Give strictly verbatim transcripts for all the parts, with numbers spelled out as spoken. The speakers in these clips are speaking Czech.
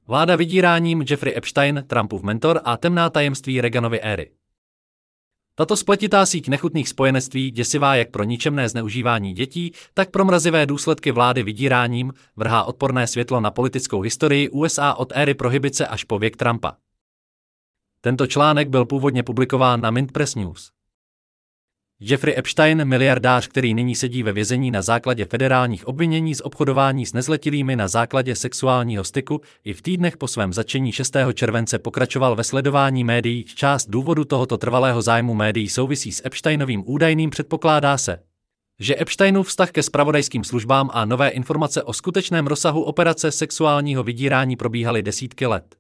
Vláda vydíráním, Jeffrey Epstein, Trumpův mentor a temná tajemství Reaganovy éry. Tato spletitá síť nechutných spojenectví, děsivá jak pro ničemné zneužívání dětí, tak pro mrazivé důsledky vlády vydíráním, vrhá odporné světlo na politickou historii U S A od éry prohibice až po věk Trumpa. Tento článek byl původně publikován na Mint Press News. Jeffrey Epstein, miliardář, který nyní sedí ve vězení na základě federálních obvinění z obchodování s nezletilými na základě sexuálního styku, i v týdnech po svém zatčení šestého července pokračoval ve sledování médií. Část důvodu tohoto trvalého zájmu médií souvisí s Epsteinovým údajným. Předpokládá se, že Epsteinův vztah ke zpravodajským službám a nové informace o skutečném rozsahu operace sexuálního vydírání probíhaly desítky let.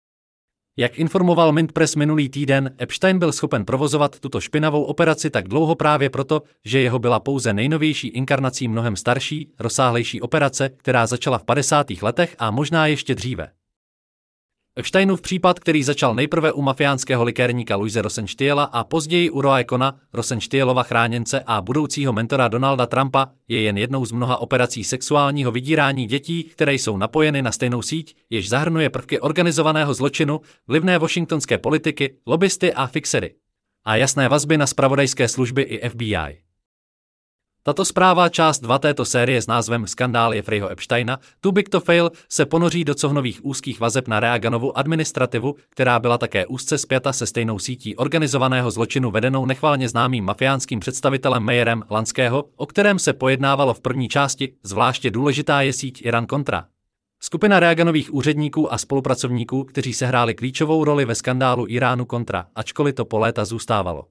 Jak informoval Mint Press minulý týden, Epstein byl schopen provozovat tuto špinavou operaci tak dlouho právě proto, že jeho byla pouze nejnovější inkarnací mnohem starší, rozsáhlejší operace, která začala v padesátých letech a možná ještě dříve. Epsteinův případ, který začal nejprve u mafiánského likérníka Louise Rosenstiela a později u Roy Cohna, Rosenstielova chráněnce a budoucího mentora Donalda Trumpa, je jen jednou z mnoha operací sexuálního vydírání dětí, které jsou napojeny na stejnou síť, jež zahrnuje prvky organizovaného zločinu, vlivné washingtonské politiky, lobbysty a fixery. A jasné vazby na zpravodajské služby i F B I. Tato zpráva, část dva této série s názvem Skandál Jeffreyho Epsteina, Too Big to Fail, se ponoří do cohnových úzkých vazeb na Reaganovu administrativu, která byla také úzce spjata se stejnou sítí organizovaného zločinu vedenou nechvalně známým mafiánským představitelem Meyerem Lanskyho, o kterém se pojednávalo v první části. Zvláště důležitá je síť Iran-Contra. Skupina Reaganových úředníků a spolupracovníků, kteří sehráli klíčovou roli ve skandálu Iránu-Contra, ačkoliv to po léta zůstávalo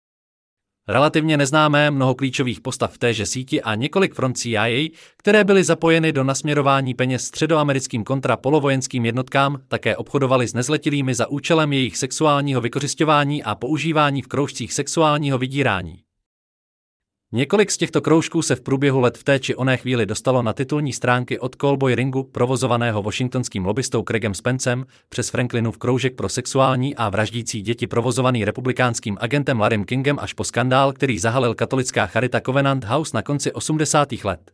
relativně neznámé, mnoho klíčových postav v téže síti a několik front C I A, které byly zapojeny do nasměrování peněz středoamerickým kontrapolovojenským jednotkám, také obchodovali s nezletilými za účelem jejich sexuálního vykořisťování a používání v kroužcích sexuálního vydírání. Několik z těchto kroužků se v průběhu let v té či oné chvíli dostalo na titulní stránky od Callboy Ringu, provozovaného washingtonským lobbystou Craigem Spencem, přes Franklinův kroužek pro sexuální a vraždící děti provozovaný republikánským agentem Larrym Kingem až po skandál, který zahalil katolická charita Covenant House na konci osmdesátých let.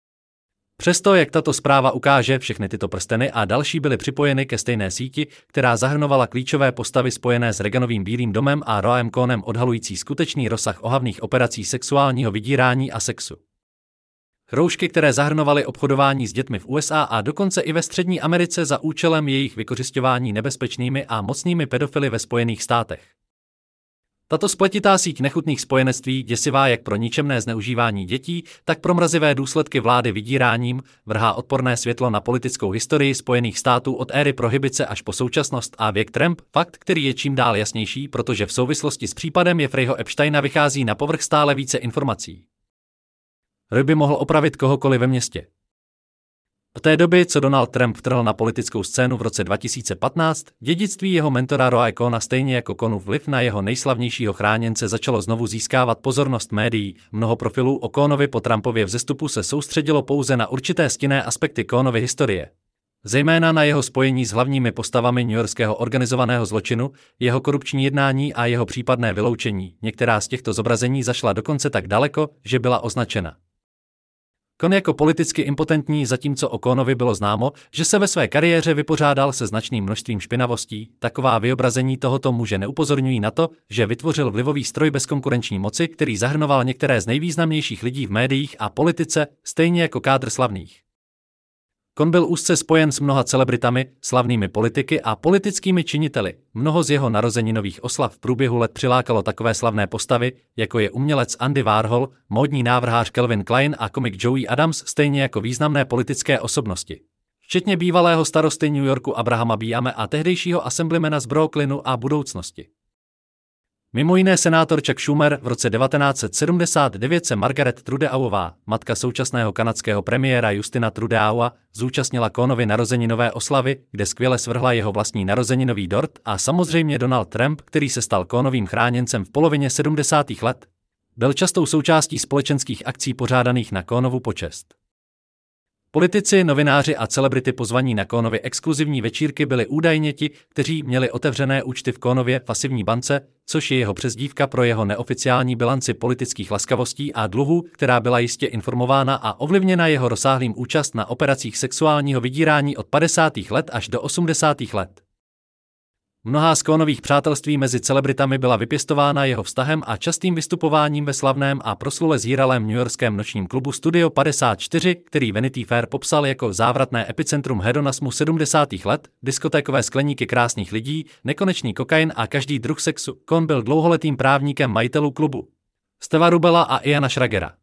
Přesto, jak tato zpráva ukáže, všechny tyto prsteny a další byly připojeny ke stejné síti, která zahrnovala klíčové postavy spojené s Reaganovým Bílým domem a Royem Cohnem, odhalující skutečný rozsah ohavných operací sexuálního vydírání a sexu. Kroužky, které zahrnovaly obchodování s dětmi v U S A a dokonce i ve Střední Americe za účelem jejich vykořisťování nebezpečnými a mocnými pedofily ve Spojených státech. Tato spletitá síť nechutných spojenectví, děsivá jak pro ničemné zneužívání dětí, tak pro mrazivé důsledky vlády vydíráním, vrhá odporné světlo na politickou historii Spojených států od éry prohibice až po současnost a věk Trump, fakt, který je čím dál jasnější, protože v souvislosti s případem Jeffreyho Epsteina vychází na povrch stále více informací. Roy by mohl opravit kohokoliv ve městě. Od té doby, co Donald Trump vtrhl na politickou scénu v roce dva tisíce patnáct, dědictví jeho mentora Roye Cohna stejně jako Cohnův vliv na jeho nejslavnějšího chráněnce začalo znovu získávat pozornost médií. Mnoho profilů o Cohnovi po Trumpově vzestupu se soustředilo pouze na určité stinné aspekty Cohnovy historie. Zejména na jeho spojení s hlavními postavami newyorského organizovaného zločinu, jeho korupční jednání a jeho případné vyloučení. Některá z těchto zobrazení zašla dokonce tak daleko, že byla označena Cohn jako politicky impotentní, zatímco o Cohnovi bylo známo, že se ve své kariéře vypořádal se značným množstvím špinavostí. Taková vyobrazení tohoto muže neupozorňují na to, že vytvořil vlivový stroj bezkonkurenční moci, který zahrnoval některé z nejvýznamnějších lidí v médiích a politice, stejně jako kádr slavných. Cohn byl úzce spojen s mnoha celebritami, slavnými politiky a politickými činiteli. Mnoho z jeho narozeninových oslav v průběhu let přilákalo takové slavné postavy, jako je umělec Andy Warhol, módní návrhář Calvin Klein a komik Joey Adams, stejně jako významné politické osobnosti. Včetně bývalého starosty New Yorku Abrahama Biame a tehdejšího assemblymana z Brooklynu a budoucnosti. Mimo jiné senátor Chuck Schumer. V roce devatenáct set sedmdesát devět se Margaret Trudeauová, matka současného kanadského premiéra Justina Trudeaua, zúčastnila Cohnovy narozeninové oslavy, kde skvěle svrhla jeho vlastní narozeninový dort, a samozřejmě Donald Trump, který se stal Cohnovým chráněncem v polovině sedmdesátých let. Byl častou součástí společenských akcí pořádaných na Cohnovu počest. Politici, novináři a celebrity pozvaní na Cohenovy exkluzivní večírky byli údajně ti, kteří měli otevřené účty v Cohenově pasivní bance, což je jeho přezdívka pro jeho neoficiální bilanci politických laskavostí a dluhů, která byla jistě informována a ovlivněna jeho rozsáhlým účast na operacích sexuálního vydírání od padesátých let až do osmdesátých let. Mnohá z Cohenových přátelství mezi celebritami byla vypěstována jeho vztahem a častým vystupováním ve slavném a proslule zíralém newyorském nočním klubu Studio padesát čtyři, který Vanity Fair popsal jako závratné epicentrum hedonasmu sedmdesátých let, diskotékové skleníky krásných lidí, nekonečný kokain a každý druh sexu. Cohen byl dlouholetým právníkem majitelů klubu Steva Rubela a Iana Schragera.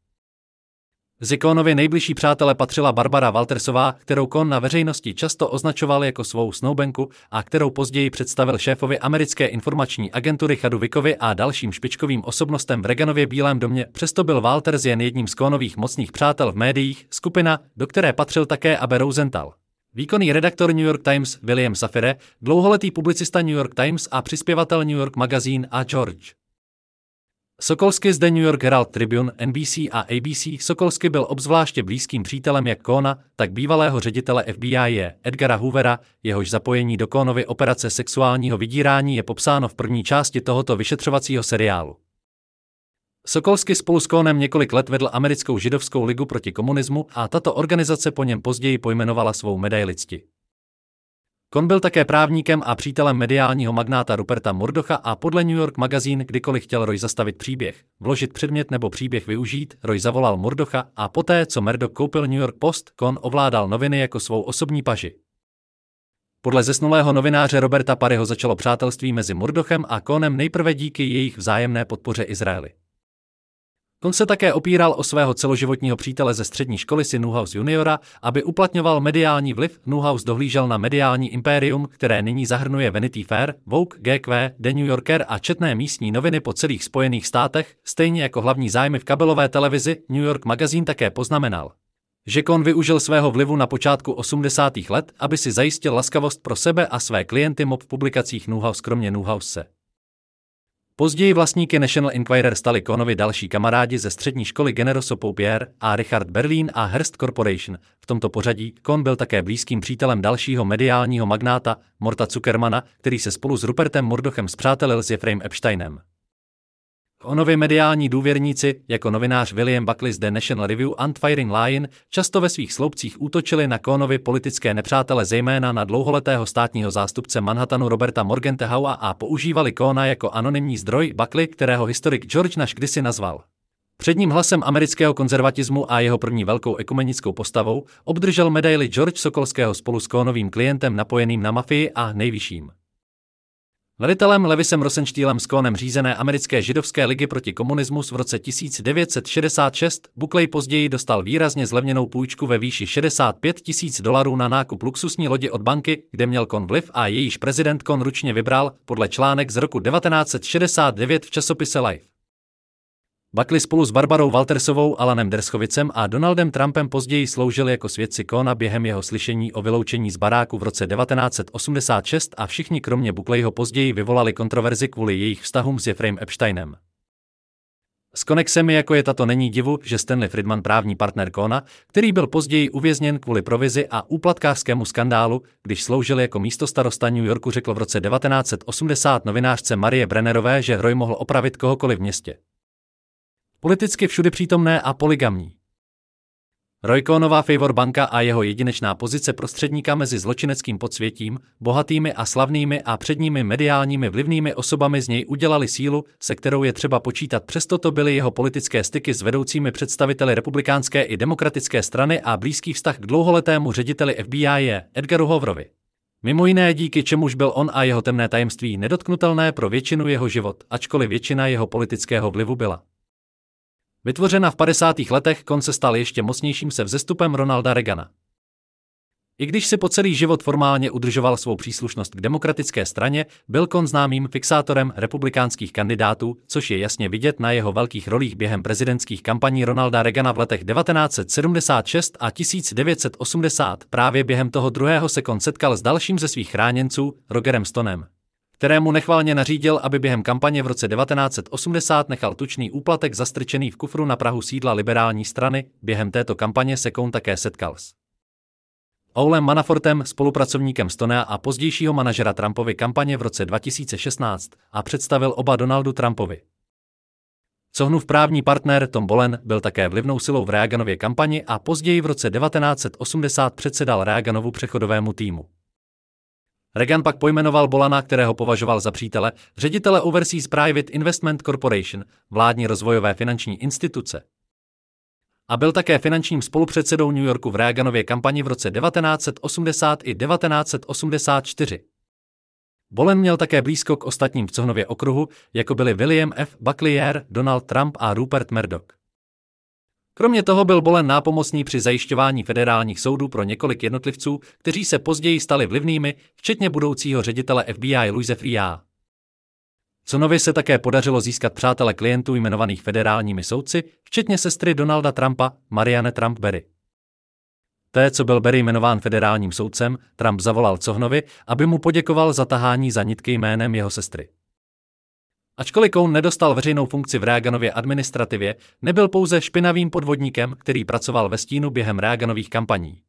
Mezi Cohenovi nejbližší přátele patřila Barbara Waltersová, kterou Cohen na veřejnosti často označoval jako svou snoubenku a kterou později představil šéfovi americké informační agentury Chadu Wickovi a dalším špičkovým osobnostem v Reaganově Bílém domě. Přesto byl Walters jen jedním z Cohenových mocných přátel v médiích, skupina, do které patřil také Abe Rosenthal. Výkonný redaktor New York Times William Safire, dlouholetý publicista New York Times a přispěvatel New York Magazine a George Sokolsky z The New York Herald Tribune, N B C a A B C. Sokolsky byl obzvláště blízkým přítelem jak Cohena, tak bývalého ředitele F B I Edgara Hoovera, jehož zapojení do Cohenovy operace sexuálního vydírání je popsáno v první části tohoto vyšetřovacího seriálu. Sokolsky spolu s Cohenem několik let vedl americkou židovskou ligu proti komunismu a tato organizace po něm později pojmenovala svou medaili cti. Cohen byl také právníkem a přítelem mediálního magnáta Ruperta Murdocha a podle New York Magazine, kdykoliv chtěl Roy zastavit příběh, vložit předmět nebo příběh využít, Roy zavolal Murdocha a poté, co Murdoch koupil New York Post, Cohen ovládal noviny jako svou osobní paži. Podle zesnulého novináře Roberta Parryho začalo přátelství mezi Murdochem a Cohenem nejprve díky jejich vzájemné podpoře Izraeli. Cohen se také opíral o svého celoživotního přítele ze střední školy si Newhouse juniora, aby uplatňoval mediální vliv. Newhouse dohlížel na mediální impérium, které nyní zahrnuje Vanity Fair, Vogue, G Q, The New Yorker a četné místní noviny po celých Spojených státech, stejně jako hlavní zájmy v kabelové televizi. New York Magazine také poznamenal, že Cohen využil svého vlivu na počátku osmdesátých let, aby si zajistil laskavost pro sebe a své klienty mob v publikacích Newhouse kromě Newhouse. Později vlastníky National Enquirer stali Cohenovi další kamarádi ze střední školy Generoso Paupier a Richard Berlin a Hearst Corporation. V tomto pořadí Cohen byl také blízkým přítelem dalšího mediálního magnáta Morta Zuckermana, který se spolu s Rupertem Murdochem spřátelil s Jeffreyem Epsteinem. Cohenovi mediální důvěrníci, jako novinář William Buckley z The National Review and Firing Line, často ve svých sloupcích útočili na Cohenovi politické nepřátele, zejména na dlouholetého státního zástupce Manhattanu Roberta Morgentheua a používali Cohena jako anonymní zdroj. Buckley, kterého historik George Nash kdysi nazval předním hlasem amerického konzervatismu a jeho první velkou ekumenickou postavou, obdržel medaili George Sokolského spolu s Cohenovým klientem napojeným na mafii a nejvyšším velitelem Levisem Rosenstielem s Cohenem řízené americké židovské ligy proti komunismu v roce tisíc devět set šedesát šest. Buckley později dostal výrazně zlevněnou půjčku ve výši šedesát pět tisíc dolarů na nákup luxusní lodi od banky, kde měl Cohen vliv a jejíž prezident Cohen ručně vybral, podle článek z roku devatenáct set šedesát devět v časopise Life. Buckley spolu s Barbarou Waltersovou, Alanem Dershowicem a Donaldem Trumpem později sloužili jako svědci Cohena během jeho slyšení o vyloučení z baráku v roce devatenáct set osmdesát šest a všichni kromě Buckleyho později vyvolali kontroverzi kvůli jejich vztahům s Jeffreyem Epsteinem. S konexemi jako je tato není divu, že Stanley Friedman, právní partner Cohena, který byl později uvězněn kvůli provizi a úplatkářskému skandálu, když sloužil jako místostarosta New Yorku, řekl v roce devatenáct set osmdesát novinářce Marie Brennerové, že Roy mohl opravit kohokoliv v městě. Politicky všudy přítomné a polygamní. Roy Cohenova Favor banka a jeho jedinečná pozice prostředníka mezi zločineckým podsvětím, bohatými a slavnými a předními mediálními vlivnými osobami z něj udělali sílu, se kterou je třeba počítat. Přesto to byly jeho politické styky s vedoucími představiteli republikánské i demokratické strany a blízký vztah k dlouholetému řediteli F B I Edgaru Hooverovi. Mimo jiné díky čemuž byl on a jeho temné tajemství nedotknutelné pro většinu jeho život, ačkoliv většina jeho politického vlivu byla vytvořena v padesátých letech. Cohen se stal ještě mocnějším se vzestupem Ronalda Reagana. I když si po celý život formálně udržoval svou příslušnost k demokratické straně, byl Cohen známým fixátorem republikánských kandidátů, což je jasně vidět na jeho velkých rolích během prezidentských kampaní Ronalda Reagana v letech devatenáct set sedmdesát šest a tisíc devět set osmdesát. Právě během toho druhého se Cohen setkal s dalším ze svých chráněnců, Rogerem Stonem, kterému nechvalně nařídil, aby během kampaně v roce devatenáct set osmdesát nechal tučný úplatek zastrčený v kufru na prahu sídla liberální strany. Během této kampaně se Cohen také setkal s Paulem Manafortem, spolupracovníkem Stonea a pozdějšího manažera Trumpovy kampaně v roce dva tisíce šestnáct, a představil oba Donaldu Trumpovi. Cohnův právní partner Tom Bolen byl také vlivnou silou v Reaganově kampani a později v roce devatenáct set osmdesát předsedal Reaganovu přechodovému týmu. Reagan pak pojmenoval Bolana, kterého považoval za přítele, ředitele Overseas Private Investment Corporation, vládní rozvojové finanční instituce. A byl také finančním spolupředsedou New Yorku v Reaganově kampani v roce devatenáct set osmdesát i devatenáct set osmdesát čtyři. Bolen měl také blízko k ostatním v Cohnově okruhu, jako byli William F. Buckley, Donald Trump a Rupert Murdoch. Kromě toho byl Bolen nápomocný při zajišťování federálních soudů pro několik jednotlivců, kteří se později stali vlivnými, včetně budoucího ředitele F B I Louise Freeh. Cohnovi se také podařilo získat přátele klientů jmenovaných federálními soudci, včetně sestry Donalda Trumpa, Marianne Trump Berry. Té, co byl Berry jmenován federálním soudcem, Trump zavolal Cohnovi, aby mu poděkoval za tahání za nitky jménem jeho sestry. Ačkoliv Cohn nedostal veřejnou funkci v Reaganově administrativě, nebyl pouze špinavým podvodníkem, který pracoval ve stínu během Reaganových kampaní.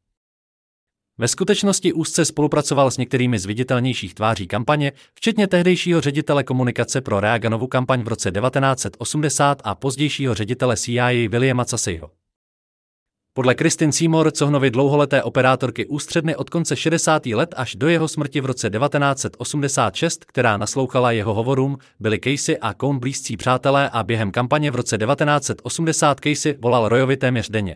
Ve skutečnosti úzce spolupracoval s některými z viditelnějších tváří kampaně, včetně tehdejšího ředitele komunikace pro Reaganovu kampaň v roce devatenáct set osmdesát a pozdějšího ředitele C I A Williama Caseyho. Podle Christine Seymour, Cohnovy dlouholeté operátorky ústředny od konce šedesátých let až do jeho smrti v roce devatenáct set osmdesát šest, která naslouchala jeho hovorům, byli Casey a Cohn blízcí přátelé a během kampaně v roce devatenáct set osmdesát Casey volal Royovi téměř denně.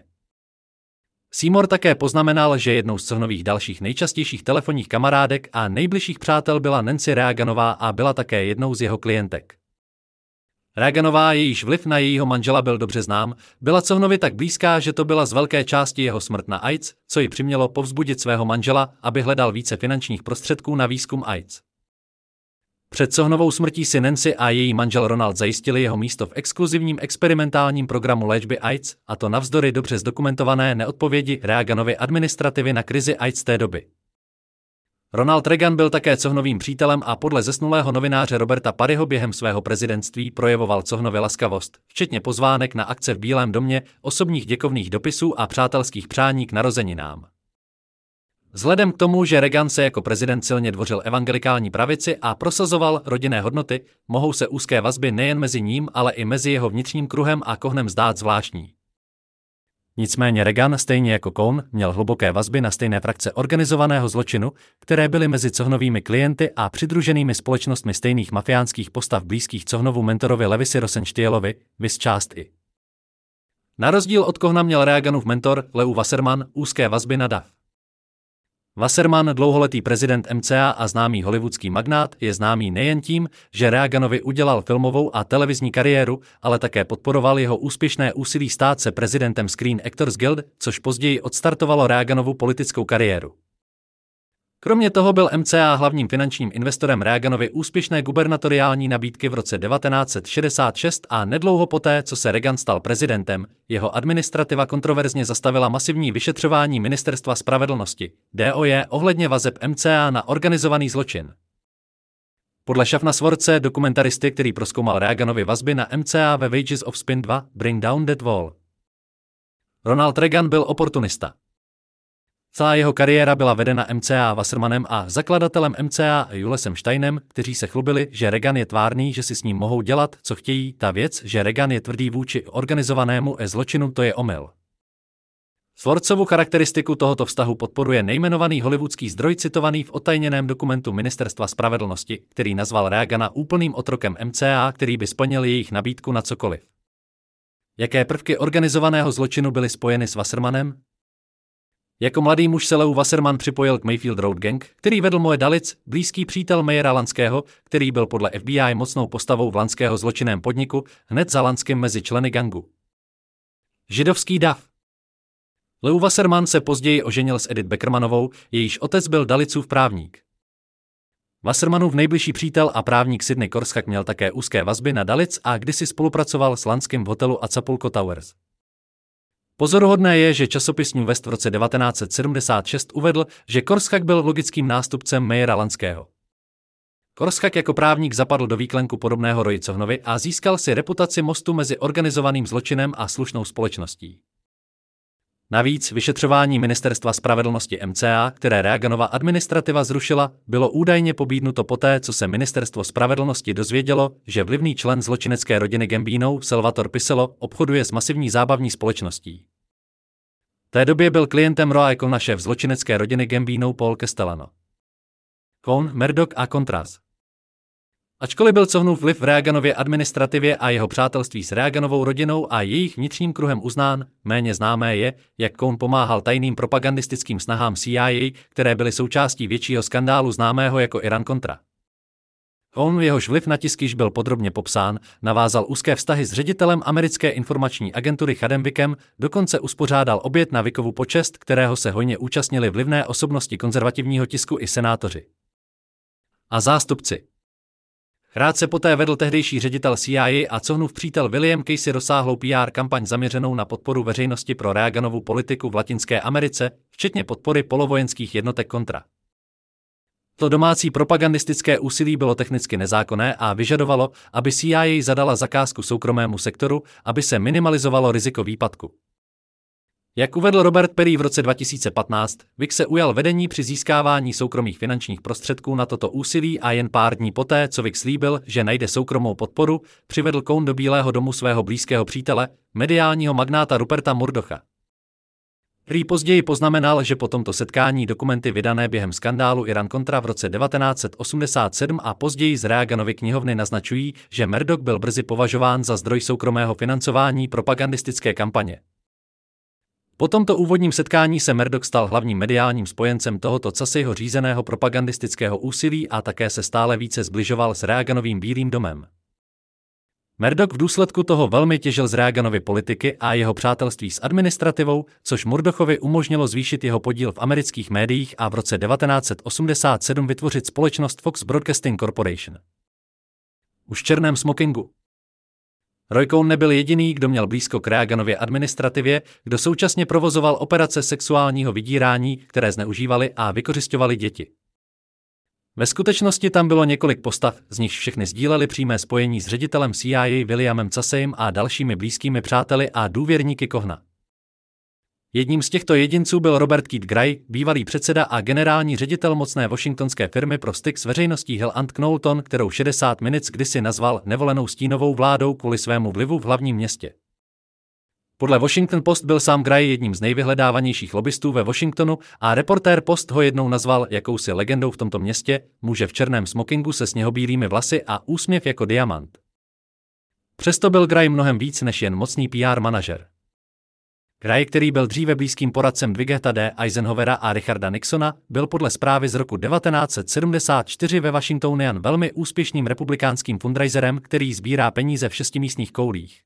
Seymour také poznamenal, že jednou z Cohnových dalších nejčastějších telefonních kamarádek a nejbližších přátel byla Nancy Reaganová a byla také jednou z jeho klientek. Reaganová, jejíž vliv na jejího manžela byl dobře znám, byla Cohnovi tak blízká, že to byla z velké části jeho smrt na AIDS, co ji přimělo povzbudit svého manžela, aby hledal více finančních prostředků na výzkum AIDS. Před Cohnovou smrtí si Nancy a její manžel Ronald zajistili jeho místo v exkluzivním experimentálním programu léčby AIDS, a to navzdory dobře zdokumentované neodpovědi Reaganovy administrativy na krizi AIDS té doby. Ronald Reagan byl také Cohnovým přítelem a podle zesnulého novináře Roberta Parryho během svého prezidentství projevoval Cohnovi laskavost, včetně pozvánek na akce v Bílém domě, osobních děkovných dopisů a přátelských přání k narozeninám. Vzhledem k tomu, že Reagan se jako prezident silně dvořil evangelikální pravici a prosazoval rodinné hodnoty, mohou se úzké vazby nejen mezi ním, ale i mezi jeho vnitřním kruhem a Cohnem zdát zvláštní. Nicméně Reagan, stejně jako Cohn, měl hluboké vazby na stejné frakce organizovaného zločinu, které byly mezi Cohnovými klienty a přidruženými společnostmi stejných mafiánských postav blízkých Cohnovu mentorovi Levisi Rosenstielovi, viz část I. Na rozdíl od Cohna měl Reaganův mentor Leu Wasserman úzké vazby na D A F. Wasserman, dlouholetý prezident M C A a známý hollywoodský magnát, je známý nejen tím, že Reaganovi udělal filmovou a televizní kariéru, ale také podporoval jeho úspěšné úsilí stát se prezidentem Screen Actors Guild, což později odstartovalo Reaganovu politickou kariéru. Kromě toho byl M C A hlavním finančním investorem Reaganovy úspěšné gubernatoriální nabídky v roce devatenáct set šedesát šest a nedlouho poté, co se Reagan stal prezidentem, jeho administrativa kontroverzně zastavila masivní vyšetřování Ministerstva spravedlnosti, D O J, ohledně vazeb M C A na organizovaný zločin. Podle Shafna Sworce, dokumentaristy, který prozkoumal Reaganovy vazby na M C A ve Wages of Spin dva, Bring Down That Wall. Ronald Reagan byl oportunista. Celá jeho kariéra byla vedena M C A Wassermanem a zakladatelem M C A Julesem Steinem, kteří se chlubili, že Reagan je tvárný, že si s ním mohou dělat, co chtějí. Ta věc, že Reagan je tvrdý vůči organizovanému e zločinu, to je omyl. Sworcovu charakteristiku tohoto vztahu podporuje nejmenovaný hollywoodský zdroj citovaný v odtajněném dokumentu Ministerstva spravedlnosti, který nazval Reagana úplným otrokem M C A, který by splnil jejich nabídku na cokoliv. Jaké prvky organizovaného zločinu byly spojeny s Wassermanem? Jako mladý muž se Leu Wasserman připojil k Mayfield Road Gang, který vedl Moe Dalitz, blízký přítel Meyera Lanskyho, který byl podle F B I mocnou postavou v Lanského zločinném podniku, hned za Lanskym mezi členy gangu. Židovský dav. Leu Wasserman se později oženil s Edith Beckermanovou, jejíž otec byl Dalitzův právník. Wassermanův nejbližší přítel a právník Sidney Korshak měl také úzké vazby na Dalitz a kdysi spolupracoval s Lanskym v hotelu Acapulco Towers. Pozoruhodné je, že časopis New West v roce devatenáct set sedmdesát šest uvedl, že Korshak byl logickým nástupcem Meyera Lanského. Korshak jako právník zapadl do výklenku podobného Royi Cohnovi a získal si reputaci mostu mezi organizovaným zločinem a slušnou společností. Navíc vyšetřování Ministerstva spravedlnosti M C A, které Reaganova administrativa zrušila, bylo údajně pobídnuto poté, co se Ministerstvo spravedlnosti dozvědělo, že vlivný člen zločinecké rodiny Gambinů, Salvatore Piselo, obchoduje s masivní zábavní společností. V té době byl klientem Roa Cohna šéf zločinecké rodiny Gambinů Paul Castellano. Cohn, Murdoch a Contras. Ačkoliv byl Cohnův vliv v Reaganově administrativě a jeho přátelství s Reaganovou rodinou a jejich vnitřním kruhem uznán, méně známé je, jak Cohn pomáhal tajným propagandistickým snahám C I A, které byly součástí většího skandálu známého jako Iran-Contra. Cohn, jehož vliv na tisk již byl podrobně popsán, navázal úzké vztahy s ředitelem americké informační agentury Chadem Wickem, dokonce uspořádal oběd na Wickovu počest, kterého se hojně účastnili vlivné osobnosti konzervativního tisku i senátoři. A zástupci. Krátce poté vedl tehdejší ředitel C I A a Cohnův přítel William Casey rozsáhlou P R kampaň zaměřenou na podporu veřejnosti pro Reaganovu politiku v Latinské Americe, včetně podpory polovojenských jednotek Contra. To domácí propagandistické úsilí bylo technicky nezákonné a vyžadovalo, aby C I A zadala zakázku soukromému sektoru, aby se minimalizovalo riziko výpadku. Jak uvedl Robert Perry v roce dva tisíce patnáct, Wick se ujal vedení při získávání soukromých finančních prostředků na toto úsilí a jen pár dní poté, co Wick slíbil, že najde soukromou podporu, přivedl Cohn do Bílého domu svého blízkého přítele, mediálního magnáta Ruperta Murdocha. Perry později poznamenal, že po tomto setkání dokumenty vydané během skandálu Iran-Contra v roce devatenáct set osmdesát sedm a později z Reaganovy knihovny naznačují, že Murdoch byl brzy považován za zdroj soukromého financování propagandistické kampaně. Po tomto úvodním setkání se Murdoch stal hlavním mediálním spojencem tohoto Caseyho řízeného propagandistického úsilí a také se stále více zbližoval s Reaganovým Bílým domem. Murdoch v důsledku toho velmi těžil z Reaganovy politiky a jeho přátelství s administrativou, což Murdochovi umožnilo zvýšit jeho podíl v amerických médiích a v roce devatenáct set osmdesát sedm vytvořit společnost Fox Broadcasting Corporation. Už v černém smokingu. Roy Cohn nebyl jediný, kdo měl blízko k Reaganově administrativě, kdo současně provozoval operace sexuálního vydírání, které zneužívali a vykořisťovali děti. Ve skutečnosti tam bylo několik postav, z nichž všechny sdíleli přímé spojení s ředitelem C I A Williamem Caseyem a dalšími blízkými přáteli a důvěrníky Cohna. Jedním z těchto jedinců byl Robert Keith Gray, bývalý předseda a generální ředitel mocné washingtonské firmy pro styk s veřejností Hill and Knowlton, kterou šedesát Minutes kdysi nazval nevolenou stínovou vládou kvůli svému vlivu v hlavním městě. Podle Washington Post byl sám Gray jedním z nejvyhledávanějších lobbystů ve Washingtonu a reportér Post ho jednou nazval jakousi legendou v tomto městě, muže v černém smokingu se sněhobílými vlasy a úsměv jako diamant. Přesto byl Gray mnohem víc než jen mocný P R manažer. Gray, který byl dříve blízkým poradcem Dwigetta D. Eisenhowera a Richarda Nixona, byl podle zprávy z roku devatenáct set sedmdesát čtyři ve Washingtonian velmi úspěšným republikánským fundraiserem, který sbírá peníze v šestimístných koulích.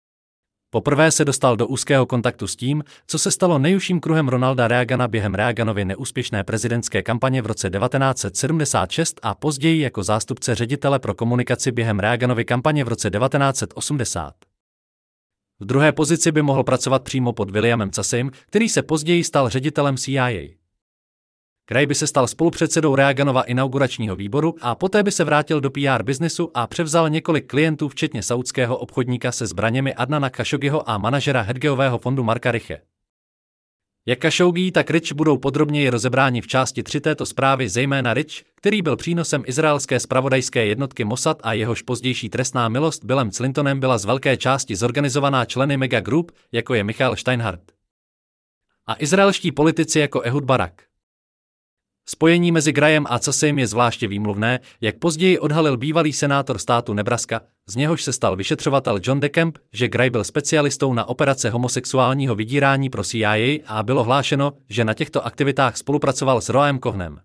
Poprvé se dostal do úzkého kontaktu s tím, co se stalo nejužším kruhem Ronalda Reagana během Reaganovy neúspěšné prezidentské kampaně v roce devatenáct set sedmdesát šest a později jako zástupce ředitele pro komunikaci během Reaganovy kampaně v roce devatenáct set osmdesát. V druhé pozici by mohl pracovat přímo pod Williamem Caseyem, který se později stal ředitelem C I A. Gray by se stal spolupředsedou Reaganova inauguračního výboru a poté by se vrátil do P R biznesu a převzal několik klientů včetně saúdského obchodníka se zbraněmi Adnana Khashoggiho a manažera hedgehového fondu Marka Riche. Jak Khashoggi, tak Rich budou podrobněji rozebráni v části tři této zprávy, zejména Rich, který byl přínosem izraelské zpravodajské jednotky Mossad a jehož pozdější trestná milost Billem Clintonem byla z velké části zorganizovaná členy Mega Group, jako je Michael Steinhardt. A izraelští politici jako Ehud Barak. Spojení mezi Grayem a Caseyem je zvláště výmluvné, jak později odhalil bývalý senátor státu Nebraska, z něhož se stal vyšetřovatel John DeCamp, že Gray byl specialistou na operace homosexuálního vydírání pro C I A a bylo hlášeno, že na těchto aktivitách spolupracoval s Roem Cohnem.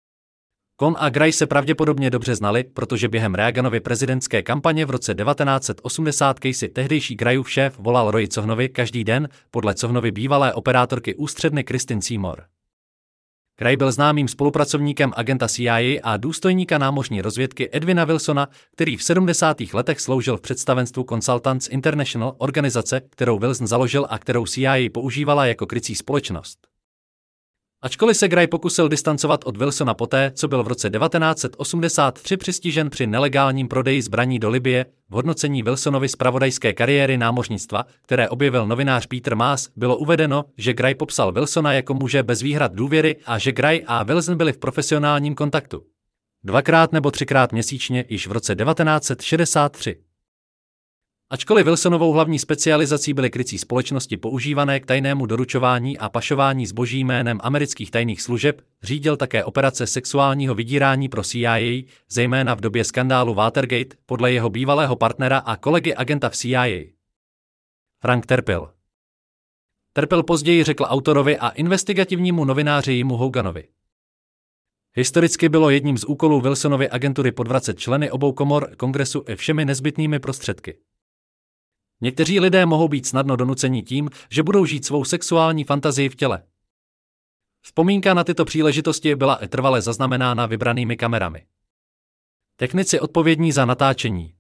Cohn a Gray se pravděpodobně dobře znali, protože během Reaganovy prezidentské kampaně v roce devatenáct set osmdesát Casey, tehdejší Grayův šéf, volal Roy Cohnovi každý den, podle Cohnovy bývalé operátorky ústředny Christine Seymour. Gray byl známým spolupracovníkem agenta C I A a důstojníka námořní rozvědky Edwina Wilsona, který v sedmdesátých letech sloužil v představenstvu Consultants International, organizace, kterou Wilson založil a kterou C I A používala jako krycí společnost. Ačkoliv se Gray pokusil distancovat od Wilsona poté, co byl v roce devatenáct set osmdesát tři přistižen při nelegálním prodeji zbraní do Libye, v hodnocení Wilsonovy zpravodajské kariéry námořnictva, které objevil novinář Peter Maas, bylo uvedeno, že Gray popsal Wilsona jako muže bez výhrad důvěry a že Gray a Wilson byli v profesionálním kontaktu. Dvakrát nebo třikrát měsíčně již v roce devatenáct set šedesát tři. Ačkoliv Wilsonovou hlavní specializací byly krycí společnosti používané k tajnému doručování a pašování zboží jménem amerických tajných služeb, řídil také operace sexuálního vydírání pro C I A, zejména v době skandálu Watergate, podle jeho bývalého partnera a kolegy agenta v C I A. Frank Terpil. Terpil později řekl autorovi a investigativnímu novináři Jimu Hoganovi: historicky bylo jedním z úkolů Wilsonovy agentury podvracet členy obou komor Kongresu i všemi nezbytnými prostředky. Někteří lidé mohou být snadno donuceni tím, že budou žít svou sexuální fantazii v těle. Vzpomínka na tyto příležitosti byla i trvale zaznamenána vybranými kamerami. Technici odpovědní za natáčení.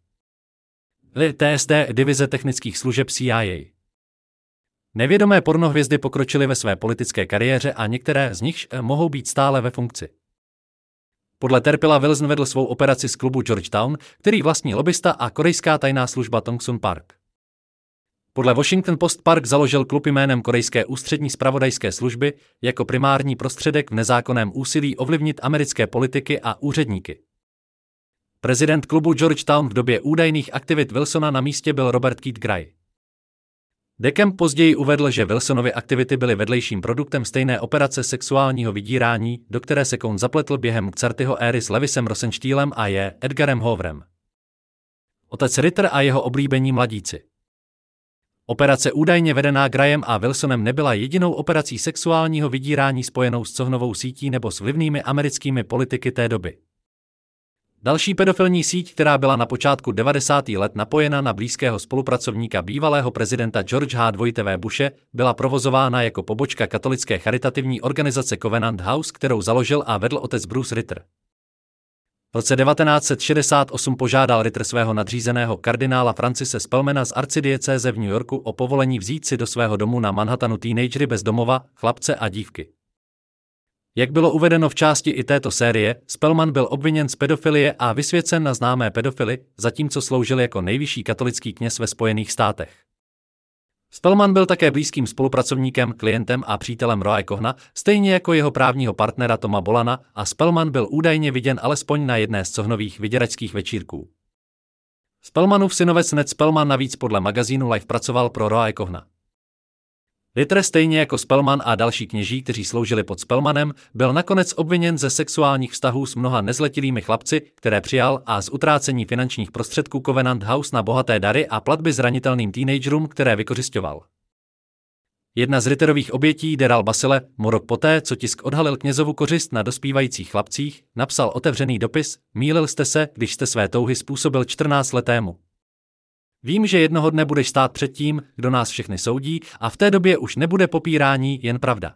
T S D divize technických služeb C I A. Nevědomé pornohvězdy pokročily ve své politické kariéře a některé z nich mohou být stále ve funkci. Podle Terpila Wilson vedl svou operaci z klubu Georgetown, který vlastní lobista a korejská tajná služba Tongsun Park. Podle Washington Post Park založil klub jménem Korejské ústřední zpravodajské služby jako primární prostředek v nezákonném úsilí ovlivnit americké politiky a úředníky. Prezident klubu Georgetown v době údajných aktivit Wilsona na místě byl Robert Keith Gray. Decamp později uvedl, že Wilsonovy aktivity byly vedlejším produktem stejné operace sexuálního vydírání, do které se Cohn zapletl během Xartyho éry s Lewisem Rosenstielem a J. Edgarem Hooverem. Otec Ritter a jeho oblíbení mladíci. Operace údajně vedená Grayem a Wilsonem nebyla jedinou operací sexuálního vydírání spojenou s cohnovou sítí nebo s vlivnými americkými politiky té doby. Další pedofilní síť, která byla na počátku devadesátých let napojena na blízkého spolupracovníka bývalého prezidenta George H. W. Bushe, byla provozována jako pobočka katolické charitativní organizace Covenant House, kterou založil a vedl otec Bruce Ritter. V roce devatenáct set šedesát osm požádal Ritter svého nadřízeného kardinála Francise Spellmana z arcidiecéze v New Yorku o povolení vzít si do svého domu na Manhattanu teenagery bez domova, chlapce a dívky. Jak bylo uvedeno v části i této série, Spellman byl obviněn z pedofilie a vysvěcen na známé pedofily, zatímco sloužil jako nejvyšší katolický kněz ve Spojených státech. Spellman byl také blízkým spolupracovníkem, klientem a přítelem Roye Cohna, stejně jako jeho právního partnera Toma Bolana, a Spellman byl údajně viděn alespoň na jedné z Cohnových vyděračských večírků. Spellmanův synovec Ned Spellman navíc podle magazínu Life pracoval pro Roye Cohna. Ritter, stejně jako Spellman a další kněží, kteří sloužili pod Spellmanem, byl nakonec obviněn ze sexuálních vztahů s mnoha nezletilými chlapci, které přijal, a z utrácení finančních prostředků Covenant House na bohaté dary a platby zranitelným teenagerům, které vykořisťoval. Jedna z Ritterových obětí, Daryl Basile, mu rok poté, co tisk odhalil knězovu kořist na dospívajících chlapcích, napsal otevřený dopis: mýlil jste se, když jste své touhy způsobil čtrnáctiletému. Vím, že jednoho dne budeš stát před tím, kdo nás všechny soudí, a v té době už nebude popírání, jen pravda.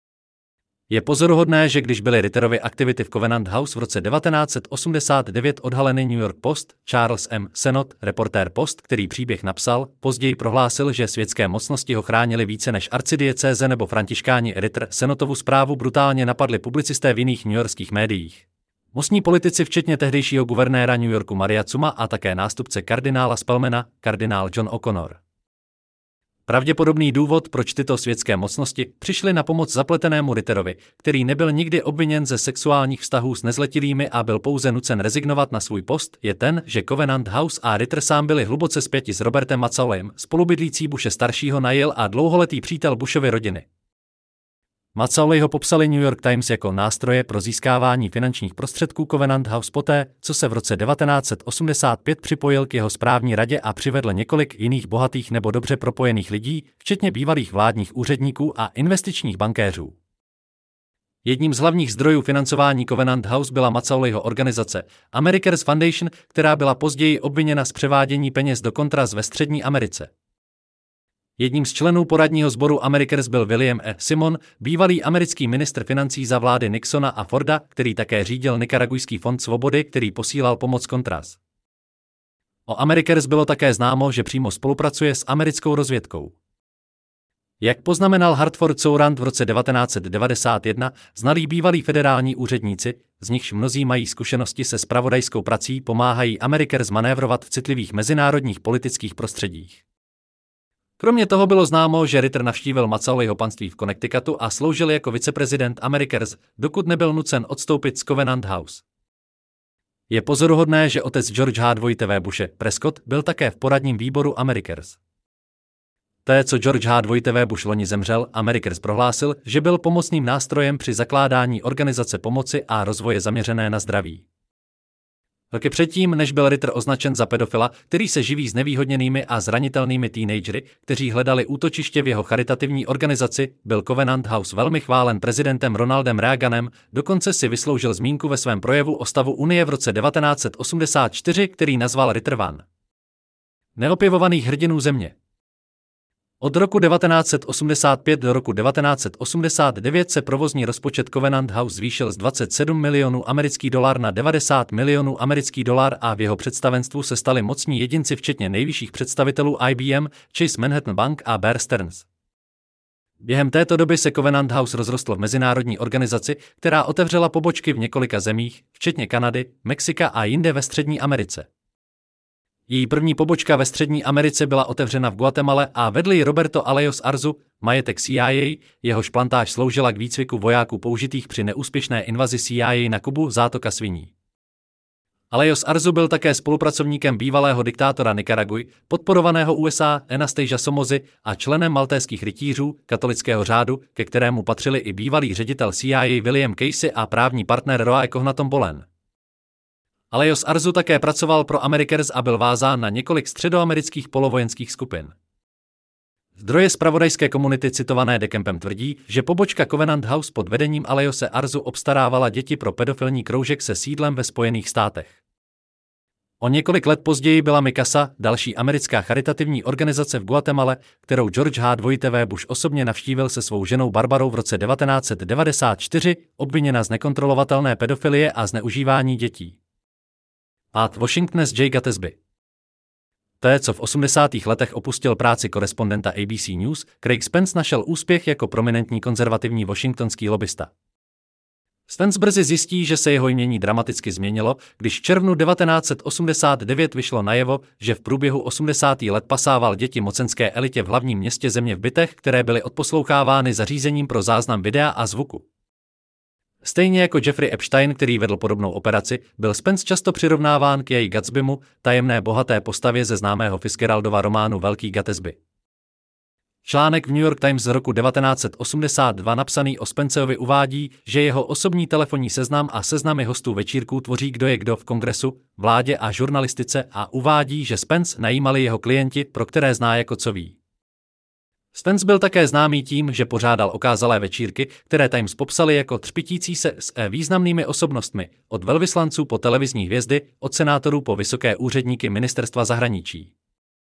Je pozoruhodné, že když byly Ritterovy aktivity v Covenant House v roce devatenáct set osmdesát devět odhaleny New York Post, Charles M. Senot, reportér Post, který příběh napsal, později prohlásil, že světské mocnosti ho chránili více než arcidiecéze nebo františkáni. Ritter Senotovu zprávu brutálně napadli publicisté v jiných newyorských médiích. Mocní politici včetně tehdejšího guvernéra New Yorku Maria Cuma a také nástupce kardinála Spellmana, kardinál John O'Connor. Pravděpodobný důvod, proč tyto světské mocnosti přišly na pomoc zapletenému Ritterovi, který nebyl nikdy obviněn ze sexuálních vztahů s nezletilými a byl pouze nucen rezignovat na svůj post, je ten, že Covenant House a Ritter sám byli hluboce spjati s Robertem Macauleyem, spolubydlící Bushe staršího najil a dlouholetý přítel Bushovy rodiny. Macaulay ho popsali New York Times jako nástroje pro získávání finančních prostředků Covenant House poté, co se v roce devatenáct set osmdesát pět připojil k jeho správní radě a přivedl několik jiných bohatých nebo dobře propojených lidí, včetně bývalých vládních úředníků a investičních bankéřů. Jedním z hlavních zdrojů financování Covenant House byla Macaulayho organizace America's Foundation, která byla později obviněna z převádění peněz do Contras ve Střední Americe. Jedním z členů poradního sboru America's byl William E. Simon, bývalý americký ministr financí za vlády Nixona a Forda, který také řídil Nikaragujský fond svobody, který posílal pomoc Contras. O America's bylo také známo, že přímo spolupracuje s americkou rozvědkou. Jak poznamenal Hartford Courant v roce devatenáct set devadesát jedna, znalí bývalí federální úředníci, z nichž mnozí mají zkušenosti se zpravodajskou prací, pomáhají Amerikers manévrovat v citlivých mezinárodních politických prostředích. Kromě toho bylo známo, že Ritter navštívil Macaulayho panství v Connecticutu a sloužil jako viceprezident Amerikers, dokud nebyl nucen odstoupit z Covenant House. Je pozoruhodné, že otec George H. W. Bushe, Prescott, byl také v poradním výboru Amerikers. Té, co George H. W. Bush loni zemřel, Amerikers prohlásil, že byl pomocným nástrojem při zakládání organizace pomoci a rozvoje zaměřené na zdraví. Roky předtím, než byl Ritter označen za pedofila, který se živí s nevýhodněnými a zranitelnými teenagery, kteří hledali útočiště v jeho charitativní organizaci, byl Covenant House velmi chválen prezidentem Ronaldem Reaganem, dokonce si vysloužil zmínku ve svém projevu o stavu Unie v roce devatenáct set osmdesát čtyři, který nazval Ritter One. Neopěvovaných hrdinů země. Od roku devatenáct set osmdesát pět do roku devatenáct set osmdesát devět se provozní rozpočet Covenant House zvýšil z dvacet sedm milionů amerických dolar na devadesát milionů amerických dolar a v jeho představenstvu se stali mocní jedinci včetně nejvyšších představitelů I B M, Chase Manhattan Bank a Bear Stearns. Během této doby se Covenant House rozrostl v mezinárodní organizaci, která otevřela pobočky v několika zemích, včetně Kanady, Mexika a jinde ve Střední Americe. Její první pobočka ve Střední Americe byla otevřena v Guatemale a vedl ji Roberto Alejos Arzu, majetek C I A, jehož plantáž sloužila k výcviku vojáků použitých při neúspěšné invazi C I A na Kubu, zátoka sviní. Alejos Arzu byl také spolupracovníkem bývalého diktátora Nikaraguy, podporovaného U S A Anastasia Somozy a členem maltéských rytířů katolického řádu, ke kterému patřili i bývalý ředitel C I A William Casey a právní partner Roa Ekohnaton Bolen. Alejos Arzu také pracoval pro Amerikers a byl vázán na několik středoamerických polovojenských skupin. Zdroje zpravodajské komunity citované De Kempem tvrdí, že pobočka Covenant House pod vedením Alejose Arzu obstarávala děti pro pedofilní kroužek se sídlem ve Spojených státech. O několik let později byla Mikasa, další americká charitativní organizace v Guatemale, kterou George H. W. Bush osobně navštívil se svou ženou Barbarou v roce devatenáct set devadesát čtyři, obviněna z nekontrolovatelné pedofilie a zneužívání dětí. Pád Washington s Jay Gatsby. Té, co v osmdesátých letech opustil práci korespondenta A B C News, Craig Spence našel úspěch jako prominentní konzervativní washingtonský lobista. Spence brzy zjistí, že se jeho jmění dramaticky změnilo, když v červnu devatenáct set osmdesát devět vyšlo najevo, že v průběhu osmdesátých let pasával děti mocenské elitě v hlavním městě země v bytech, které byly odposlouchávány zařízením pro záznam videa a zvuku. Stejně jako Jeffrey Epstein, který vedl podobnou operaci, byl Spence často přirovnáván k Jay Gatsbymu, tajemné bohaté postavě ze známého Fitzgeraldova románu Velký Gatsby. Článek v New York Times z roku devatenáct set osmdesát dva napsaný o Spenceovi uvádí, že jeho osobní telefonní seznam a seznamy hostů večírků tvoří kdo je kdo v kongresu, vládě a žurnalistice a uvádí, že Spence najímali jeho klienti, pro které zná jako co ví. Spence byl také známý tím, že pořádal okázalé večírky, které Times popsali jako třpitící se s významnými osobnostmi, od velvyslanců po televizní hvězdy, od senátorů po vysoké úředníky ministerstva zahraničí.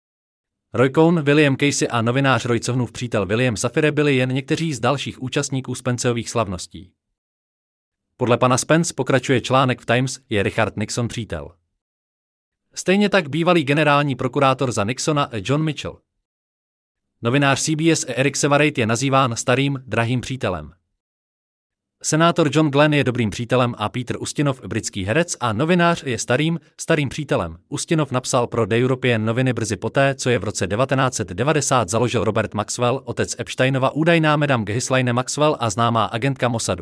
Roy Cohn, William Casey a novinář Roy Cohnův přítel William Safire byli jen někteří z dalších účastníků Spenceových slavností. Podle pana Spence, pokračuje článek v Times, je Richard Nixon přítel. Stejně tak bývalý generální prokurátor za Nixona John Mitchell. Novinář C B S Eric Sevareid je nazýván starým, drahým přítelem. Senátor John Glenn je dobrým přítelem a Peter Ustinov, britský herec a novinář, je starým, starým přítelem. Ustinov napsal pro The European noviny brzy poté, co je v roce devatenáct set devadesát založil Robert Maxwell, otec Epsteinova, údajná Madame Ghislaine Maxwell a známá agentka Mossadu.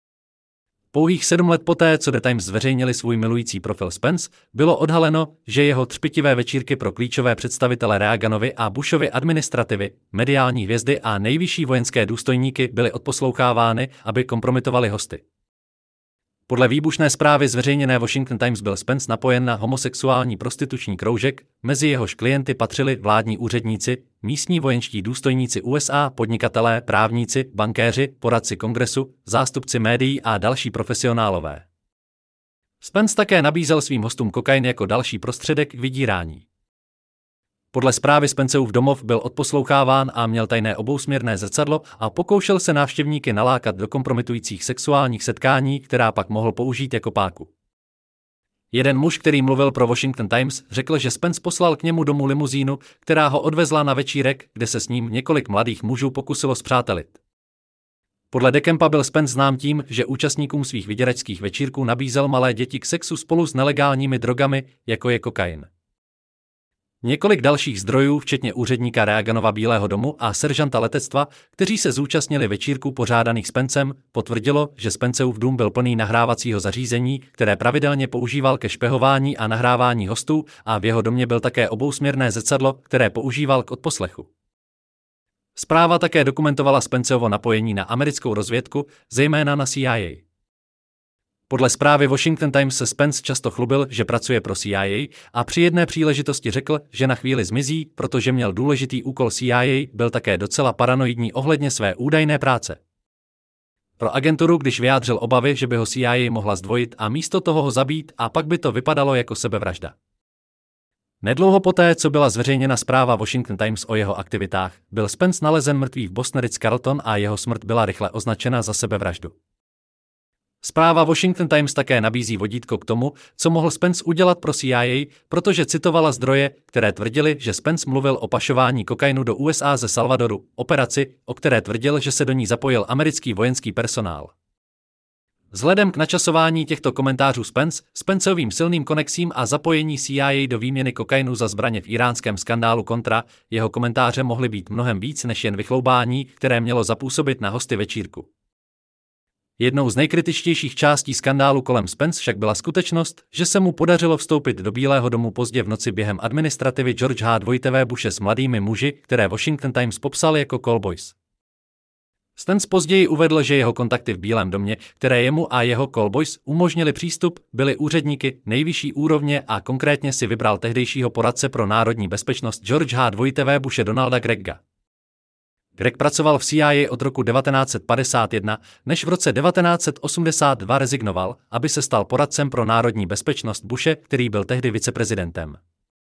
Pouhých sedm let poté, co The Times zveřejnili svůj milující profil Spence, bylo odhaleno, že jeho třpitivé večírky pro klíčové představitele Reaganovy a Bushovy administrativy, mediální hvězdy a nejvyšší vojenské důstojníky byly odposlouchávány, aby kompromitovali hosty. Podle výbušné zprávy zveřejněné Washington Times byl Spence napojen na homosexuální prostituční kroužek, mezi jehož klienty patřili vládní úředníci, místní vojenští důstojníci U S A, podnikatelé, právníci, bankéři, poradci kongresu, zástupci médií a další profesionálové. Spence také nabízel svým hostům kokain jako další prostředek k vydírání. Podle zprávy Spenceův domov byl odposloucháván a měl tajné obousměrné zrcadlo a pokoušel se návštěvníky nalákat do kompromitujících sexuálních setkání, která pak mohl použít jako páku. Jeden muž, který mluvil pro Washington Times, řekl, že Spence poslal k němu domů limuzínu, která ho odvezla na večírek, kde se s ním několik mladých mužů pokusilo spřátelit. Podle Decampa byl Spence znám tím, že účastníkům svých vyděračských večírků nabízel malé děti k sexu spolu s nelegálními drogami, jako je kokain. Několik dalších zdrojů, včetně úředníka Reaganova Bílého domu a seržanta letectva, kteří se zúčastnili večírků pořádaných Spencem, potvrdilo, že Spenceův dům byl plný nahrávacího zařízení, které pravidelně používal ke špehování a nahrávání hostů, a v jeho domě byl také obousměrné zrcadlo, které používal k odposlechu. Zpráva také dokumentovala Spenceovo napojení na americkou rozvědku, zejména na C I A. Podle zprávy Washington Times se Spence často chlubil, že pracuje pro C I A, a při jedné příležitosti řekl, že na chvíli zmizí, protože měl důležitý úkol. C I A byl také docela paranoidní ohledně své údajné práce. Pro agenturu, když vyjádřil obavy, že by ho C I A mohla zdvojit a místo toho ho zabít, a pak by to vypadalo jako sebevražda. Nedlouho poté, co byla zveřejněna zpráva Washington Times o jeho aktivitách, byl Spence nalezen mrtvý v Boston Ritz-Carlton a jeho smrt byla rychle označena za sebevraždu. Zpráva Washington Times také nabízí vodítko k tomu, co mohl Spence udělat pro C I A, protože citovala zdroje, které tvrdili, že Spence mluvil o pašování kokainu do U S A ze Salvadoru, operaci, o které tvrdil, že se do ní zapojil americký vojenský personál. Vzhledem k načasování těchto komentářů Spence, Spenceovým silným konexím a zapojení C I A do výměny kokainu za zbraně v íránském skandálu Contra, jeho komentáře mohly být mnohem víc než jen vychloubání, které mělo zapůsobit na hosty večírku. Jednou z nejkritičtějších částí skandálu kolem Spence však byla skutečnost, že se mu podařilo vstoupit do Bílého domu pozdě v noci během administrativy George H. W. Bushe s mladými muži, které Washington Times popsal jako callboys. Spence později uvedl, že jeho kontakty v Bílém domě, které jemu a jeho callboys umožnili přístup, byly úředníky nejvyšší úrovně a konkrétně si vybral tehdejšího poradce pro národní bezpečnost George H. W. Bushe Donalda Gregga. Gregg pracoval v C I A od roku devatenáct set padesát jedna, než v roce devatenáct set osmdesát dva rezignoval, aby se stal poradcem pro národní bezpečnost Bushe, který byl tehdy viceprezidentem.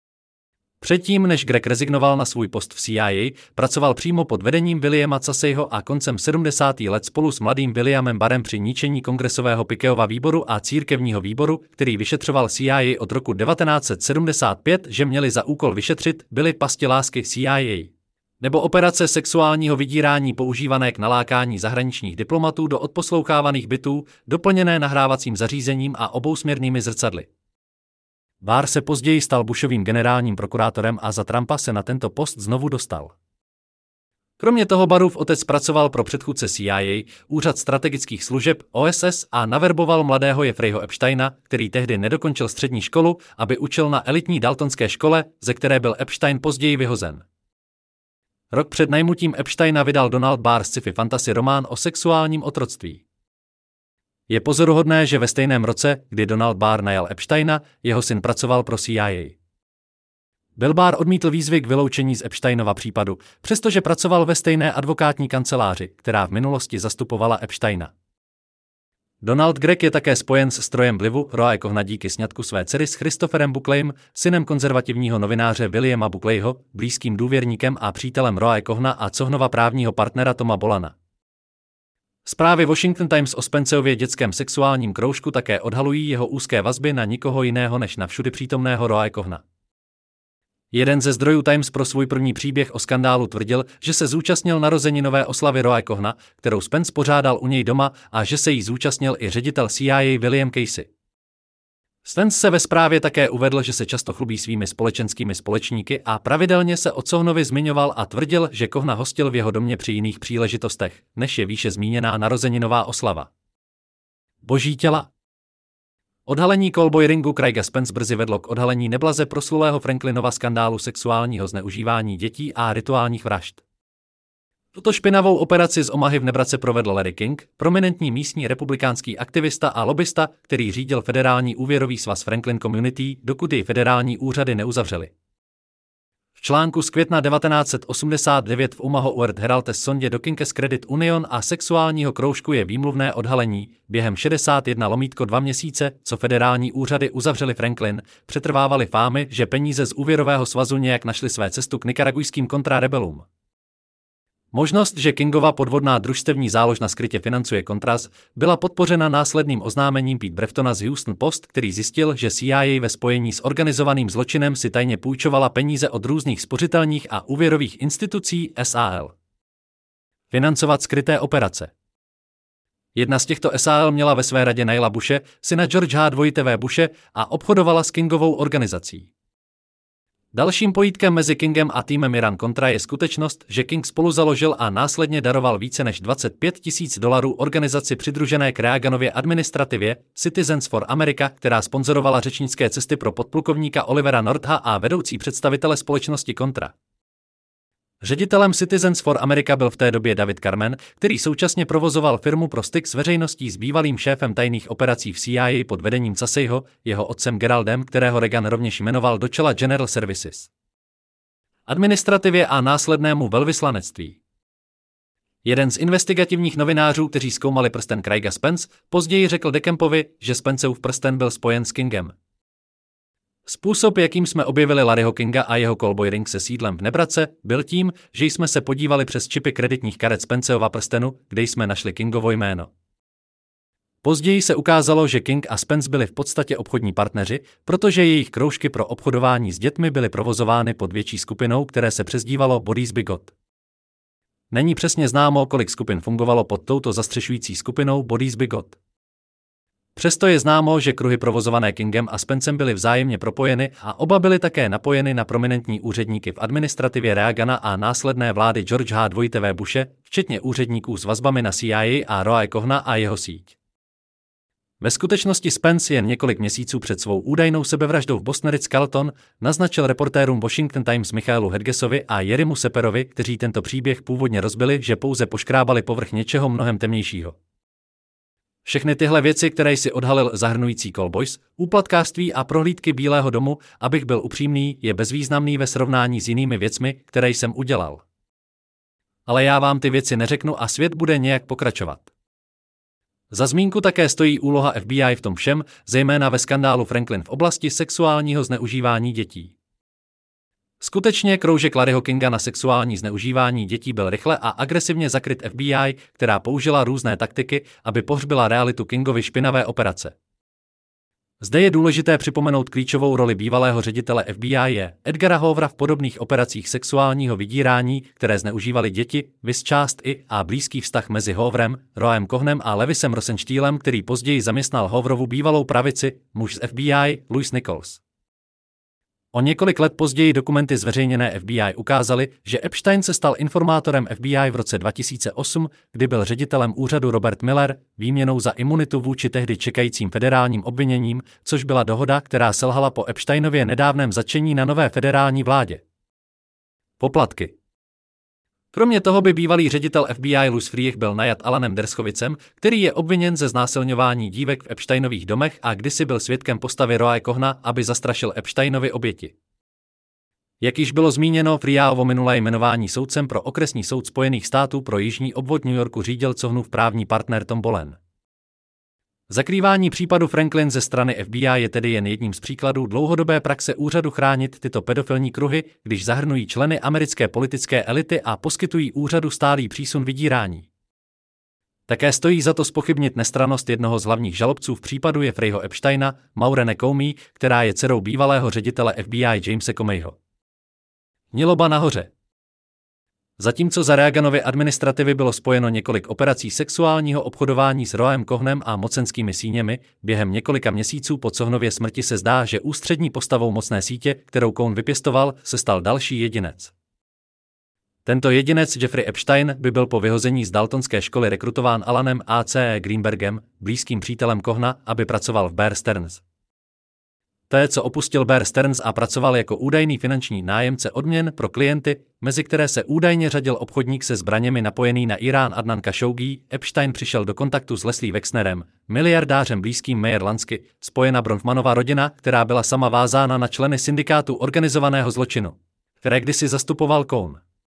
Předtím, než Gregg rezignoval na svůj post v C I A, pracoval přímo pod vedením Williama Caseyho a koncem sedmdesátých let spolu s mladým Williamem Barrem při ničení kongresového Pickeyova výboru a církevního výboru, který vyšetřoval C I A od roku devatenáct set sedmdesát pět, že měli za úkol vyšetřit, byly pasti lásky C I A. Nebo operace sexuálního vydírání používané k nalákání zahraničních diplomatů do odposlouchávaných bytů, doplněné nahrávacím zařízením a obousměrnými zrcadly. Barr se později stal Bushovým generálním prokurátorem a za Trumpa se na tento post znovu dostal. Kromě toho Barrův otec pracoval pro předchůdce C I A, Úřad strategických služeb O S S, a naverboval mladého Jeffreyho Epsteina, který tehdy nedokončil střední školu, aby učil na elitní daltonské škole, ze které byl Epstein později vyhozen. Rok před najmutím Epsteina vydal Donald Barr sci-fi fantasy román o sexuálním otroctví. Je pozoruhodné, že ve stejném roce, kdy Donald Barr najal Epsteina, jeho syn pracoval pro C I A. Bill Barr odmítl výzvy k vyloučení z Epsteinova případu, přestože pracoval ve stejné advokátní kanceláři, která v minulosti zastupovala Epsteina. Donald Gregg je také spojen s strojem vlivu Roae Cohna díky sňatku své dcery s Christopherem Buckleyem, synem konzervativního novináře Williama Buckleyho, blízkým důvěrníkem a přítelem Roae Cohna a Cohnova právního partnera Toma Bolana. Zprávy Washington Times o Spenceově dětském sexuálním kroužku také odhalují jeho úzké vazby na nikoho jiného než na všudy přítomného Roae Cohna. Jeden ze zdrojů Times pro svůj první příběh o skandálu tvrdil, že se zúčastnil narozeninové oslavy Roae Cohna, kterou Spence pořádal u něj doma, a že se jí zúčastnil i ředitel C I A William Casey. Spence se ve zprávě také uvedl, že se často chlubí svými společenskými společníky a pravidelně se o Cohnovi zmiňoval a tvrdil, že Cohna hostil v jeho domě při jiných příležitostech, než je výše zmíněná narozeninová oslava. Boží těla. Odhalení callboy ringu Craiga Spence brzy vedlo k odhalení neblaze proslulého Franklinova skandálu sexuálního zneužívání dětí a rituálních vražd. Tuto špinavou operaci z Omahy v Nebrace provedl Larry King, prominentní místní republikánský aktivista a lobista, který řídil federální úvěrový svaz Franklin Community, dokud jej federální úřady neuzavřely. V článku z května devatenáct set osmdesát devět v Omaha World Herald sondě do King's Credit Union a sexuálního kroužku je výmluvné odhalení. Během šedesát jedna lomítko dva měsíce, co federální úřady uzavřely Franklin, přetrvávaly fámy, že peníze z úvěrového svazu nějak našly své cestu k nikaragujským kontrarebelům. Možnost, že Kingova podvodná družstevní záložna skrytě financuje Contras, byla podpořena následným oznámením Pete Breftona z Houston Post, který zjistil, že C I A ve spojení s organizovaným zločinem si tajně půjčovala peníze od různých spořitelních a úvěrových institucí S A L. Financovat skryté operace. Jedna z těchto S A L měla ve své radě Neila Bushe, syna George H. Bushe, a obchodovala s Kingovou organizací. Dalším pojítkem mezi Kingem a týmem Iran-Contra je skutečnost, že King spoluzaložil a následně daroval více než dvacet pět tisíc dolarů organizaci přidružené k Reaganově administrativě Citizens for America, která sponzorovala řečnické cesty pro podplukovníka Olivera Northa a vedoucí představitele společnosti Contra. Ředitelem Citizens for America byl v té době David Carmen, který současně provozoval firmu pro styk s veřejností s bývalým šéfem tajných operací v C I A pod vedením Caseyho, jeho otcem Geraldem, kterého Reagan rovněž jmenoval do čela General Services, administrativě a následnému velvyslanectví. Jeden z investigativních novinářů, kteří zkoumali prsten Craiga Spence, později řekl DeCampovi, že Spenceův prsten byl spojen s Kingem. Způsob, jakým jsme objevili Larryho Kinga a jeho callboy ring se sídlem v Nebrace, byl tím, že jsme se podívali přes čipy kreditních karet Spenceova prstenu, kde jsme našli Kingovo jméno. Později se ukázalo, že King a Spence byli v podstatě obchodní partneři, protože jejich kroužky pro obchodování s dětmi byly provozovány pod větší skupinou, které se přezdívalo Bodies Bigot. Není přesně známo, kolik skupin fungovalo pod touto zastřešující skupinou Bodies Bigot. Přesto je známo, že kruhy provozované Kingem a Spencem byly vzájemně propojeny a oba byly také napojeny na prominentní úředníky v administrativě Reagana a následné vlády George H. Bushe, včetně úředníků s vazbami na C I A a Roy Cohna a jeho síť. Ve skutečnosti Spence jen několik měsíců před svou údajnou sebevraždou v Boston Ritz-Carlton naznačil reportérům Washington Times Michaelu Hedgesovi a Jerimu Seperovi, kteří tento příběh původně rozbili, že pouze poškrábali povrch něčeho mnohem temnějšího. Všechny tyhle věci, které si odhalil, zahrnující Callboys, úplatkářství a prohlídky Bílého domu, abych byl upřímný, je bezvýznamný ve srovnání s jinými věcmi, které jsem udělal. Ale já vám ty věci neřeknu a svět bude nějak pokračovat. Za zmínku také stojí úloha F B I v tom všem, zejména ve skandálu Franklin v oblasti sexuálního zneužívání dětí. Skutečně kroužek Larryho Kinga na sexuální zneužívání dětí byl rychle a agresivně zakryt F B I, která použila různé taktiky, aby pohřbila realitu Kingovy špinavé operace. Zde je důležité připomenout klíčovou roli bývalého ředitele F B I je Edgara Hoovera v podobných operacích sexuálního vydírání, které zneužívaly děti, viz část I a blízký vztah mezi Hooverem, Royem Cohnem a Lewisem Rosenstielem, který později zaměstnal Hooverovu bývalou pravici, muž z F B I, Louis Nichols. O několik let později dokumenty zveřejněné F B I ukázaly, že Epstein se stal informátorem F B I v roce dva tisíce osm, kdy byl ředitelem úřadu Robert Miller, výměnou za imunitu vůči tehdy čekajícím federálním obviněním, což byla dohoda, která selhala po Epsteinově nedávném zatčení na nové federální vládě. Poplatky. Kromě toho by bývalý ředitel F B I Louis Freeh byl najat Alanem Dershovicem, který je obviněn ze znásilňování dívek v Epsteinových domech a kdysi byl svědkem postavy Roye Cohna, aby zastrašil Epsteinovi oběti. Jak již bylo zmíněno, Freehovo minulé jmenování soudcem pro okresní soud Spojených států pro jižní obvod New Yorku řídil Cohnův právní partner Tom Bolen. Zakrývání případu Franklin ze strany F B I je tedy jen jedním z příkladů dlouhodobé praxe úřadu chránit tyto pedofilní kruhy, když zahrnují členy americké politické elity a poskytují úřadu stálý přísun vydírání. Také stojí za to zpochybnit nestrannost jednoho z hlavních žalobců v případu Jeffreyho Epsteina, Maureen Comey, která je dcerou bývalého ředitele F B I Jamese Comeyho. Niloba nahoře. Zatímco za Reaganovy administrativy bylo spojeno několik operací sexuálního obchodování s Royem Cohnem a mocenskými síněmi, během několika měsíců po Cohnově smrti se zdá, že ústřední postavou mocné sítě, kterou Cohn vypěstoval, se stal další jedinec. Tento jedinec Jeffrey Epstein by byl po vyhození z Daltonské školy rekrutován Alanem A C E Greenbergem, blízkým přítelem Cohna, aby pracoval v Bear Stearns. Té, co opustil Bear Stearns a pracoval jako údajný finanční nájemce odměn pro klienty, mezi které se údajně řadil obchodník se zbraněmi napojený na Irán Adnan Khashoggi, Epstein přišel do kontaktu s Leslie Wexnerem, miliardářem blízkým Meyer Lansky, spojena Bronfmanova rodina, která byla sama vázána na členy syndikátu organizovaného zločinu, které kdysi zastupoval Cohn.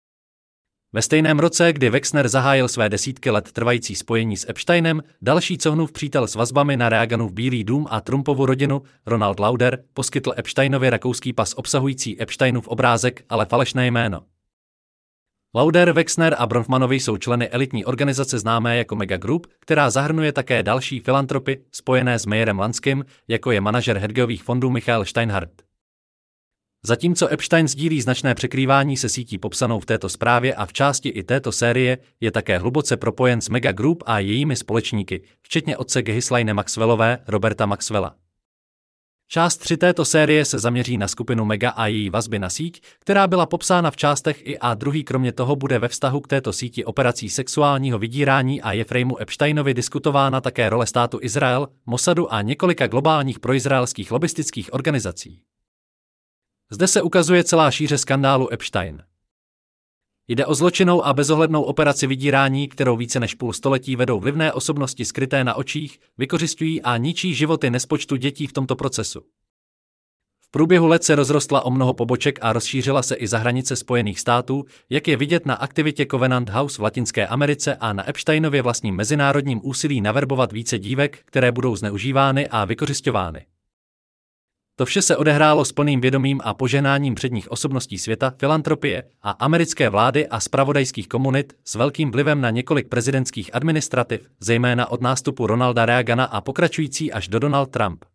Ve stejném roce, kdy Wexner zahájil své desítky let trvající spojení s Epsteinem, další Cohnův přítel s vazbami na Reaganův Bílý dům a Trumpovu rodinu, Ronald Lauder, poskytl Epsteinovi rakouský pas obsahující Epsteinův obrázek, ale falešné jméno. Lauder, Wexner a Bronfmanovi jsou členy elitní organizace známé jako Mega Group, která zahrnuje také další filantropy spojené s Meyerem Lanským, jako je manažer hedgeových fondů Michael Steinhardt. Zatímco Epstein sdílí značné překrývání se sítí popsanou v této zprávě a v části i této série, je také hluboce propojen s Mega Group a jejími společníky, včetně otce Ghislaine Maxwellové, Roberta Maxwella. Část tři této série se zaměří na skupinu Mega a její vazby na síť, která byla popsána v částech i a druhý kromě toho bude ve vztahu k této síti operací sexuálního vydírání a Jeffreymu Epsteinovi diskutována také role státu Izrael, Mossadu a několika globálních proizraelských lobistických organizací. Zde se ukazuje celá šíře skandálu Epstein. Jde o zločinnou a bezohlednou operaci vydírání, kterou více než půl století vedou vlivné osobnosti skryté na očích, vykořisťují a ničí životy nespočtu dětí v tomto procesu. V průběhu let se rozrostla o mnoho poboček a rozšířila se i za hranice Spojených států, jak je vidět na aktivitě Covenant House v Latinské Americe a na Epsteinově vlastním mezinárodním úsilí naverbovat více dívek, které budou zneužívány a vykořisťovány. To vše se odehrálo s plným vědomím a požehnáním předních osobností světa, filantropie a americké vlády a zpravodajských komunit s velkým vlivem na několik prezidentských administrativ, zejména od nástupu Ronalda Reagana a pokračující až do Donald Trump.